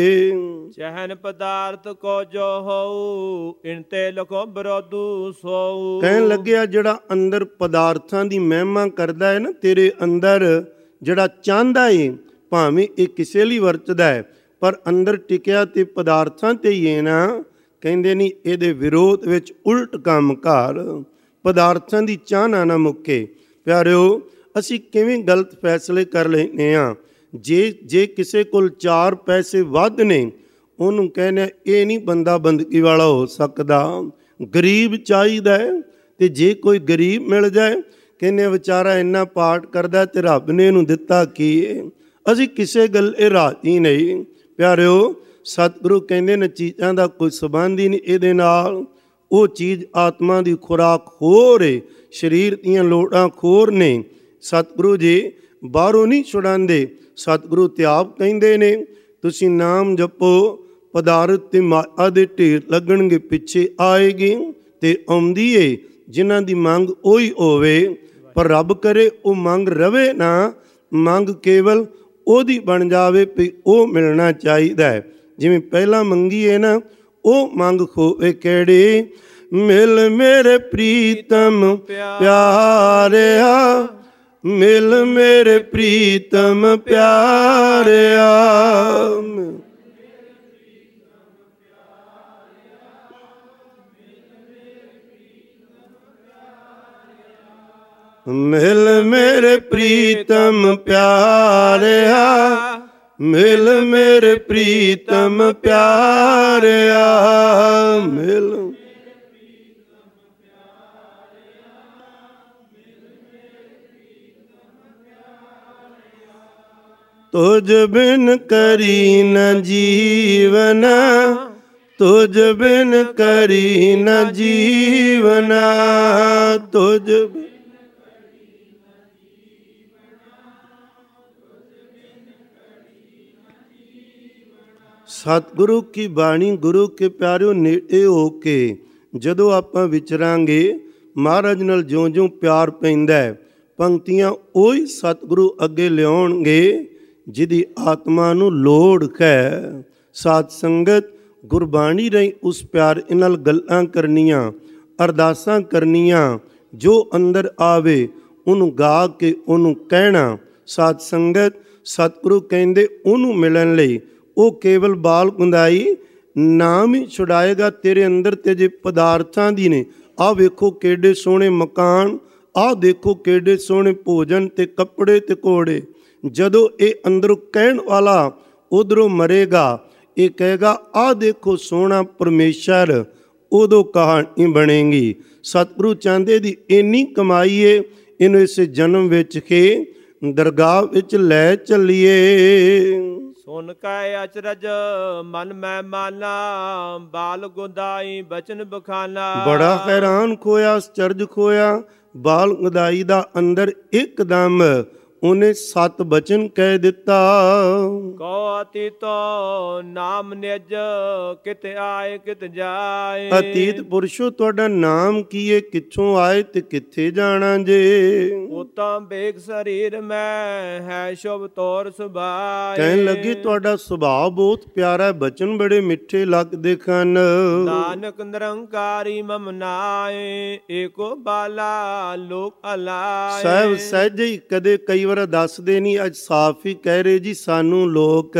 S2: ਚਹਿਨ ਪਦਾਰਥ ਕੋ ਜੋ ਹੋਊ, ਇਨ ਤੇ ਲਖੋ ਬਰੋਧੂ ਸੋਊ।
S1: ਕਹਿਣ ਲੱਗਿਆ ਜਿਹੜਾ ਅੰਦਰ ਪਦਾਰਥਾਂ ਦੀ ਮਹਿਮਾ ਕਰਦਾ ਹੈ ਨਾ, ਤੇਰੇ ਅੰਦਰ ਜਿਹੜਾ ਚਾਹੁੰਦਾ ਏ, ਭਾਵੇਂ ਇਹ ਕਿਸੇ ਲਈ ਵਰਤਦਾ ਹੈ, ਪਰ ਅੰਦਰ ਟਿਕਿਆ ਤੇ ਪਦਾਰਥਾਂ ਤੇ ਹੀ ਹੈ ਨਾ। ਕਹਿੰਦੇ ਨਹੀਂ ਇਹਦੇ ਵਿਰੋਧ ਵਿੱਚ ਉਲਟ ਕੰਮ ਕਰ, ਪਦਾਰਥਾਂ ਦੀ ਚਾਹਨਾ ਨਾ ਮੁੱਕੇ। ਪਿਆਰਿਓ, ਅਸੀਂ ਕਿਵੇਂ ਗਲਤ ਫੈਸਲੇ ਕਰ ਲੈਂਦੇ ਹਾਂ। ਜੇ ਜੇ ਕਿਸੇ ਕੋਲ ਚਾਰ ਪੈਸੇ ਵੱਧ ਨੇ, ਉਹਨੂੰ ਕਹਿੰਦੇ ਇਹ ਨਹੀਂ ਬੰਦਾ ਬੰਦਗੀ ਵਾਲਾ ਹੋ ਸਕਦਾ, ਗਰੀਬ ਚਾਹੀਦਾ ਹੈ। ਤੇ ਜੇ ਕੋਈ ਗਰੀਬ ਮਿਲ ਜਾਏ, ਕਹਿੰਦੇ ਵਿਚਾਰਾ ਇੰਨਾ ਪਾਠ ਕਰਦਾ ਤੇ ਰੱਬ ਨੇ ਇਹਨੂੰ ਦਿੱਤਾ ਕੀ ਹੈ। ਅਸੀਂ ਕਿਸੇ ਗੱਲ ਇਹ ਰਾਜ਼ੀ ਨਹੀਂ। ਪਿਆਰਿਓ, ਸਤਿਗੁਰੂ ਕਹਿੰਦੇ ਨੇ ਚੀਜ਼ਾਂ ਦਾ ਕੋਈ ਸੰਬੰਧ ਹੀ ਨਹੀਂ ਇਹਦੇ ਨਾਲ। ਉਹ ਚੀਜ਼ ਆਤਮਾ ਦੀ ਖੁਰਾਕ ਹੋਰ ਏ, ਸਰੀਰ ਦੀਆਂ ਲੋੜਾਂ ਖੋਰ ਨੇ। ਸਤਿਗੁਰੂ ਜੀ ਬਾਹਰੋਂ ਨਹੀਂ ਛੁਡਾਉਂਦੇ। ਸਤਿਗੁਰੂ ਤੇ ਆਪ ਕਹਿੰਦੇ ਨੇ ਤੁਸੀਂ ਨਾਮ ਜਪੋ, ਪਦਾਰਥ ਤੇ ਮਾਇਆ ਦੇ ਢੇਰ ਲੱਗਣਗੇ, ਪਿੱਛੇ ਆਏਗੀ ਤੇ ਆਉਂਦੀ ਏ। ਜਿਨ੍ਹਾਂ ਦੀ ਮੰਗ ਉਹੀ ਹੋਵੇ, ਪਰ ਰੱਬ ਕਰੇ ਉਹ ਮੰਗ ਰਵੇ ਨਾ, ਮੰਗ ਕੇਵਲ ਉਹਦੀ ਬਣ ਜਾਵੇ ਵੀ ਉਹ ਮਿਲਣਾ ਚਾਹੀਦਾ ਹੈ। ਜਿਵੇਂ ਪਹਿਲਾਂ ਮੰਗੀ ਹੈ ਨਾ, ਉਹ ਮੰਗ ਹੋਵੇ ਕਿਹੜੀ, ਮਿਲ ਮੇਰੇ ਪ੍ਰੀਤਮ ਪਿਆਰਿਆ, ਮਿਲ ਮੇਰੇ ਪ੍ਰੀਤਮ ਪਿਆਰਿਆ। ਮਿਲ ਮੇਰੇ ਪ੍ਰੀਤਮ ਪਿਆਰਿਆ, ਮਿਲ ਮੇਰੇ ਪ੍ਰੀਤਮ ਪਿਆਰਿਆ, ਮਿਲ ਤੁਝ ਬਿਨ ਕਰੀ ਨ ਜੀਵਨ, ਤੁਝ ਬਿਨ ਕਰੀ ਨ ਜੀਵਨ, ਤੁਝ ਸਤਿਗੁਰੂ ਕੀ ਬਾਣੀ, ਗੁਰੂ ਕੇ ਪਿਆਰਿਓ, ਨੇੜੇ ਹੋ ਕੇ ਜਦੋਂ ਆਪਾਂ ਵਿਚਰਾਂਗੇ, ਮਹਾਰਾਜ ਨਾਲ ਜਿਉਂ-ਜਿਉਂ ਪਿਆਰ ਪੈਂਦਾ ਹੈ, ਪੰਕਤੀਆਂ ਉਹੀ ਸਤਿਗੁਰੂ ਅੱਗੇ ਲਿਆਉਣਗੇ ਜਿਹਦੀ ਆਤਮਾ ਨੂੰ ਲੋੜ ਹੈ। ਸਾਧ ਸੰਗਤ, ਗੁਰਬਾਣੀ ਰਾਹੀਂ ਉਸ ਪਿਆਰ ਨਾਲ ਗੱਲਾਂ ਕਰਨੀਆਂ, ਅਰਦਾਸਾਂ ਕਰਨੀਆਂ, ਜੋ ਅੰਦਰ ਆਵੇ ਉਹਨੂੰ ਗਾ ਕੇ ਉਹਨੂੰ ਕਹਿਣਾ। ਸਾਧ ਸੰਗਤ, ਸਤਿਗੁਰੂ ਕਹਿੰਦੇ ਉਹਨੂੰ ਮਿਲਣ ਲਈ ਉਹ ਕੇਵਲ ਬਾਲ ਗੁੰਦਾਈ ਨਾਮ ਹੀ ਛੁਡਾਏਗਾ ਤੇਰੇ ਅੰਦਰ ਤੇ ਜੇ ਪਦਾਰਥਾਂ ਦੀ ਨੇ। ਆਹ ਵੇਖੋ ਕਿਹੜੇ ਸੋਹਣੇ ਮਕਾਨ, ਆਹ ਦੇਖੋ ਕਿਹੜੇ ਸੋਹਣੇ ਭੋਜਨ ਤੇ ਕੱਪੜੇ ਤੇ ਘੋੜੇ। ਜਦੋਂ ਇਹ ਅੰਦਰੋਂ ਕਹਿਣ ਵਾਲਾ ਉਧਰੋਂ ਮਰੇਗਾ, ਇਹ ਕਹੇਗਾ ਆਹ ਦੇਖੋ ਸੋਹਣਾ ਪਰਮੇਸ਼ਰ, ਉਦੋਂ ਕਹਾਣੀ ਬਣੇਗੀ। ਸਤਿਗੁਰੂ ਚਾਹੁੰਦੇ ਦੀ ਇੰਨੀ ਕਮਾਈ ਏ, ਇਹਨੂੰ ਇਸ ਜਨਮ ਵਿੱਚ ਕੇ ਦਰਗਾਹ ਵਿੱਚ ਲੈ ਚੱਲੀਏ।
S2: ਸੁਨ ਕੈ ਅਚਰਜ ਮਨ ਮੈਂ ਮਾਨਾ, ਬਾਲ ਗੁੰਦਾਈ ਬਚਨ ਬਖਾਨਾ।
S1: ਬੜਾ ਹੈਰਾਨ ਖੋਇਆ, ਅਚਰਜ ਖੋਇਆ। ਬਾਲ ਗੁੰਦਾਈ ਦਾ ਅੰਦਰ ਇੱਕਦਮ ਉਹਨੇ ਸਤ ਬਚਨ ਕਹਿ ਦਿੱਤਾ।
S2: ਕੋ ਅਤੀਤੋ ਨਾਮ ਨਿਜ, ਕਿਤ ਆਏ ਕਿਤ ਜਾਏ।
S1: ਅਤੀਤ ਪੁਰਸ਼ੋ, ਤੁਹਾਡਾ ਨਾਮ ਕੀ ਹੈ, ਕਿੱਥੋਂ ਆਏ ਤੇ ਕਿੱਥੇ ਜਾਣਾ ਜੇ।
S2: ਉਤਮ ਬੇਗ ਸਰੀਰ ਮੈਂ, ਹੈ ਸ਼ੁਭ ਤੋਰ ਸੁਭਾਏ।
S1: ਕਹਿਣ ਲੱਗੇ ਤੁਹਾਡਾ ਸੁਭਾਅ ਬਹੁਤ ਪਿਆਰਾ, ਬਚਨ ਬੜੇ ਮਿੱਠੇ ਲੱਗਦੇ ਹਨ।
S2: ਨਾਨਕ ਨਿਰੰਕਾਰੀ ਮਮ ਨਾਏ, ਏਕੋ ਬਾਲਾ ਲੋਕ ਅਲਾਏ।
S1: ਸਾਹਿਬ ਸਹਿਜੇ ਹੀ ਕਦੇ ਕਈ ਵਾਰ ਦੱਸਦੇ ਨਹੀਂ, ਅੱਜ ਸਾਫ਼ ਹੀ ਕਹਿ ਰਹੇ ਜੀ, ਸਾਨੂੰ ਲੋਕ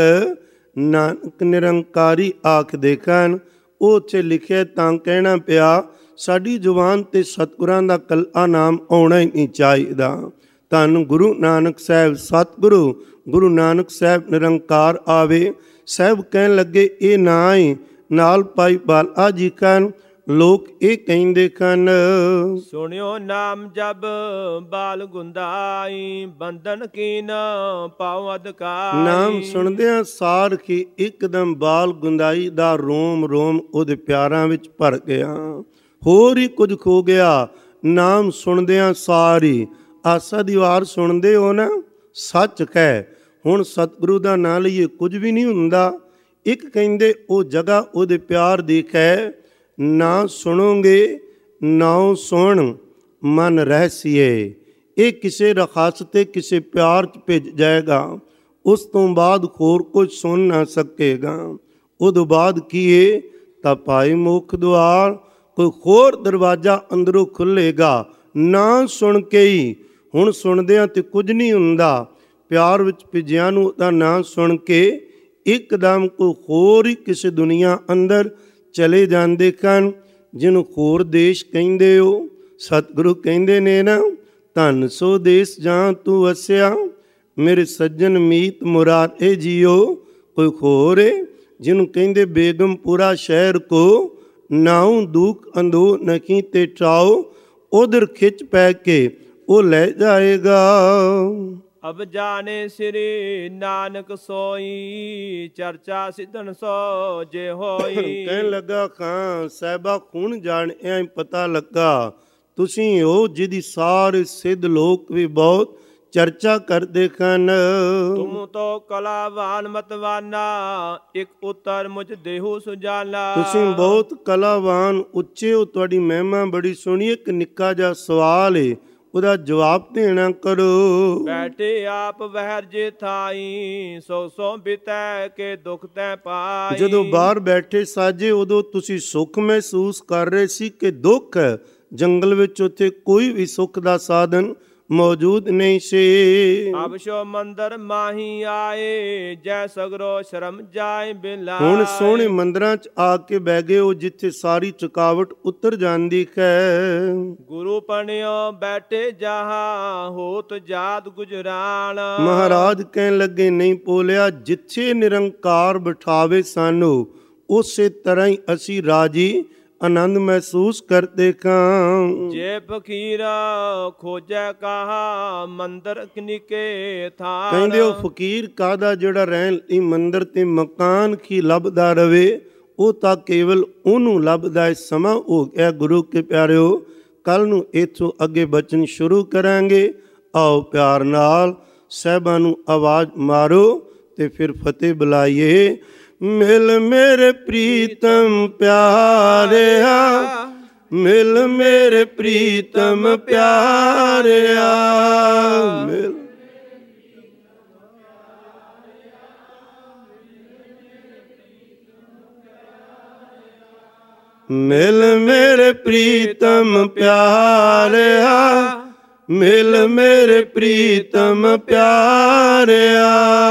S1: ਨਾਨਕ ਨਿਰੰਕਾਰੀ ਆਖਦੇ ਹਨ। ਉਹ ਉੱਥੇ ਲਿਖਿਆ ਤਾਂ ਕਹਿਣਾ ਪਿਆ, ਸਾਡੀ ਜ਼ੁਬਾਨ ਤੇ ਸਤਿਗੁਰਾਂ ਦਾ ਕੱਲਾ ਨਾਮ ਆਉਣਾ ਹੀ ਨਹੀਂ ਚਾਹੀਦਾ। ਧੰਨ ਗੁਰੂ ਨਾਨਕ ਸਾਹਿਬ, ਸਤਿਗੁਰੂ ਗੁਰੂ ਨਾਨਕ ਸਾਹਿਬ ਨਿਰੰਕਾਰ ਆਵੇ। ਸਾਹਿਬ ਕਹਿਣ ਲੱਗੇ ਇਹ ਨਾ ਹੀ ਨਾਲ ਪਾਈ ਬਾਲਾ ਜੀ ਕਨ, ਲੋਕ ਇਹ ਕਹਿੰਦੇ ਹਨ।
S2: ਸੁਣਿਓ ਨਾਮ ਜਬ ਬਾਲ ਗੁੰਦਾਈ, ਬੰਧਨ ਕੀਨ ਪਾਉ ਅਧਿਕਾਰੀ।
S1: ਨਾਮ ਸੁਣਦਿਆਂ ਸਾਰ ਹੀ ਇੱਕਦਮ ਬਾਲ ਗੁੰਦਾਈ ਦਾ ਰੋਮ ਰੋਮ ਉਹਦੇ ਪਿਆਰਾਂ ਵਿੱਚ ਭਰ ਗਿਆ, ਹੋਰ ਹੀ ਕੁਝ ਖੋ ਗਿਆ। ਨਾਮ ਸੁਣਦਿਆਂ ਸਾਰੀ ਆਸਾ ਦੀ ਵਾਰ ਸੁਣਦੇ ਹੋ ਨਾ, ਸੱਚ ਕਹਿ ਹੁਣ ਸਤਿਗੁਰੂ ਦਾ ਨਾਂ ਲਈਏ ਕੁਝ ਵੀ ਨਹੀਂ ਹੁੰਦਾ। ਇੱਕ ਕਹਿੰਦੇ ਉਹ ਜਗ੍ਹਾ ਉਹਦੇ ਪਿਆਰ ਦੀ ਹੈ, ਨਾ ਸੁਣੋਗੇ ਨਾਉ ਸੁਣ ਮਨ ਰਹਿਸੀਏ। ਇਹ ਕਿਸੇ ਰਖਾਸ ਤੇ ਕਿਸੇ ਪਿਆਰ 'ਚ ਭਿੱਜ ਜਾਏਗਾ, ਉਸ ਤੋਂ ਬਾਅਦ ਹੋਰ ਕੁਝ ਸੁਣ ਨਾ ਸਕੇਗਾ। ਉਦੋਂ ਬਾਅਦ ਕੀ ਹੈ ਤਾਂ ਪਾਈ ਮੁਖ ਦੁਆਰ, ਕੋਈ ਹੋਰ ਦਰਵਾਜ਼ਾ ਅੰਦਰੋਂ ਖੁੱਲ੍ਹੇਗਾ। ਨਾ ਸੁਣ ਕੇ ਹੀ, ਹੁਣ ਸੁਣਦਿਆਂ ਤੇ ਕੁਝ ਨਹੀਂ ਹੁੰਦਾ, ਪਿਆਰ ਵਿੱਚ ਭਿੱਜਿਆਂ ਨੂੰ ਉਹਦਾ ਨਾਂ ਸੁਣ ਕੇ ਇੱਕਦਮ ਕੋਈ ਹੋਰ ਹੀ ਕਿਸੇ ਦੁਨੀਆ ਅੰਦਰ ਚਲੇ ਜਾਂਦੇ ਹਨ, ਜਿਹਨੂੰ ਹੋਰ ਦੇਸ਼ ਕਹਿੰਦੇ ਹੋ। ਸਤਿਗੁਰੂ ਕਹਿੰਦੇ ਨੇ ਨਾ, ਧੰਨ ਸੋ ਦੇਸ਼ ਜਾਂ ਤੂੰ ਵਸਿਆ, ਮੇਰੇ ਸੱਜਣ ਮੀਤ ਮੁਰਾਰੇ ਜੀਓ। ਕੋਈ ਹੋਰ ਏ ਜਿਹਨੂੰ ਕਹਿੰਦੇ ਬੇਗਮਪੁਰਾ ਸ਼ਹਿਰ ਕੋ, ਨਾਉ ਦੁੱਖ ਅੰਦੋ ਨਖੀ ਤੇ ਟਾਓ। ਉਧਰ ਖਿੱਚ ਪੈ ਕੇ ਉਹ ਲੈ ਜਾਏਗਾ।
S2: ਅਬ ਜਾਣੇ ਸ੍ਰੀ ਨਾਨਕ ਸੋਈ, ਚਰਚਾ ਸਿੱਧਨ ਸੋ ਜੇ ਹੋਈ।
S1: ਕਹਿਣ ਲੱਗਾ ਖਾਂ ਸਾਹਿਬਾ, ਹੁਣ ਜਾਣਿਆ ਪਤਾ ਲੱਗਾ ਤੁਸੀਂ ਉਹ ਜਿਹਦੀ ਸਾਰੇ ਸਿੱਧ ਲੋਕ ਵੀ ਬਹੁਤ ਚਰਚਾ ਕਰਦੇ ਹਨ।
S2: ਤੁਮ ਤੋ ਕਲਾਵਾਨ ਮਤਵਾਨਾ, ਇੱਕ ਉਤਰ ਮੁਝ ਦੇਹੂ ਸੁਜਾਨਾ।
S1: ਤੁਸੀਂ ਬਹੁਤ ਕਲਾਵਾਨ ਉੱਚੇ ਹੋ, ਤੁਹਾਡੀ ਮਹਿਮਾ ਬੜੀ ਸੋਹਣੀ। ਇੱਕ ਨਿੱਕਾ ਜਿਹਾ ਸਵਾਲ ਏ, ਉਹਦਾ ਜਵਾਬ ਦੇਣਾ ਕਰੋ।
S2: ਬੈਠੇ ਆਪ ਵਹਿਰ ਜੇ ਥਾਈ, ਸੋ ਸੋ ਬਿਤੈ ਕੇ ਦੁਖ ਤੈ ਪਾਈ।
S1: ਜਦੋਂ ਬਾਹਰ ਬੈਠੇ ਸਾਜੇ, ਉਦੋਂ ਤੁਸੀਂ ਸੁੱਖ ਮਹਿਸੂਸ ਕਰ ਰਹੇ ਸੀ ਕਿ ਦੁੱਖ। ਜੰਗਲ ਵਿੱਚ ਉੱਥੇ ਕੋਈ ਵੀ ਸੁੱਖ ਦਾ ਸਾਧਨ ਮੌਜੂਦ ਨਹੀਂ ਸੀ।
S2: ਅਬ ਸੋ ਮੰਦਰ ਮਾਹੀ ਆਏ, ਜੈ ਸਗਰੋ ਸ਼ਰਮ ਜਾਏ ਬਿਲਾਏ।
S1: ਹੁਣ ਸੋਹਣੇ ਮੰਦਰਾਂ 'ਚ ਆ ਕੇ ਬਹਿ ਗਏ ਹੋ, ਜਿੱਥੇ ਸਾਰੀ ਥਕਾਵਟ ਉਤਰ ਜਾਂਦੀ ਹੈ।
S2: ਗੁਰੂ ਪਣਿਓ ਬੈਠੇ ਜਹਾਂ, ਹੋਤ ਜਾਤ ਗੁਜਰਾਨ।
S1: ਮਹਾਰਾਜ ਕਹਿਣ ਲੱਗੇ, ਨਹੀਂ ਬੋਲਿਆ, ਜਿੱਥੇ ਨਿਰੰਕਾਰ ਬਿਠਾਵੇ ਸਾਨੂੰ, ਉਸੇ ਤਰ੍ਹਾਂ ਹੀ ਅਸੀਂ ਰਾਜੀ ਆਨੰਦ ਮਹਿਸੂਸ ਕਰਦੇ ਹਾਂ।
S2: ਜੇ ਫਕੀਰ ਖੋਜੈ ਕਹਾ, ਮੰਦਰ ਕਿਨਿਕੇ ਥਾਨ।
S1: ਕਹਿੰਦੇ ਉਹ ਫਕੀਰ ਕਾਹਦਾ ਜਿਹੜਾ ਰਹਿਣ ਲਈ ਮੰਦਰ ਤੇ ਮਕਾਨ ਕੀ ਲੱਭਦਾ ਰਵੇ, ਉਹ ਤਾਂ ਕੇਵਲ ਉਹਨੂੰ ਲੱਭਦਾ। ਸਮਾਂ ਹੋ ਗਿਆ ਗੁਰੂ ਕੇ ਪਿਆਰਿਓ, ਕੱਲ ਨੂੰ ਇੱਥੋਂ ਅੱਗੇ ਬਚਨ ਸ਼ੁਰੂ ਕਰਾਂਗੇ। ਆਓ ਪਿਆਰ ਨਾਲ ਸਾਹਿਬਾਂ ਨੂੰ ਆਵਾਜ਼ ਮਾਰੋ ਤੇ ਫਿਰ ਫਤਿਹ ਬੁਲਾਈਏ। ਮਿਲ ਮੇਰੇ ਪ੍ਰੀਤਮ ਪਿਆਰਿਆ, ਮਿਲ ਮੇਰੇ ਪ੍ਰੀਤਮ ਪਿਆਰਿਆ, ਮਿਲ ਮਿਲ ਮੇਰੇ ਪ੍ਰੀਤਮ ਪਿਆਰਿਆ, ਮਿਲ ਮੇਰੇ ਪ੍ਰੀਤਮ ਪਿਆਰਿਆ।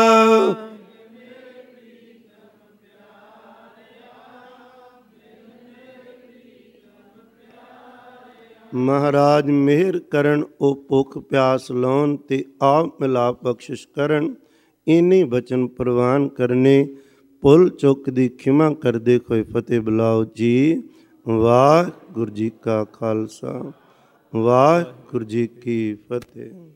S1: ਮਹਾਰਾਜ ਮਿਹਰ ਕਰਨ, ਉਹ ਭੁੱਖ ਪਿਆਸ ਲਾਉਣ ਤੇ ਆਪ ਮਿਲਾਪ ਬਖਸ਼ਿਸ਼ ਕਰਨ। ਇਨੀ ਬਚਨ ਪ੍ਰਵਾਨ ਕਰਨੇ, ਭੁੱਲ ਚੁੱਕ ਦੀ ਖਿਮਾ ਕਰਦੇ ਕੋਈ ਫਤਿਹ ਬੁਲਾਓ ਜੀ। ਵਾਹਿਗੁਰੂ ਜੀ ਕਾ ਖਾਲਸਾ, ਵਾਹਿਗੁਰੂ ਜੀ ਕੀ ਫਤਿਹ।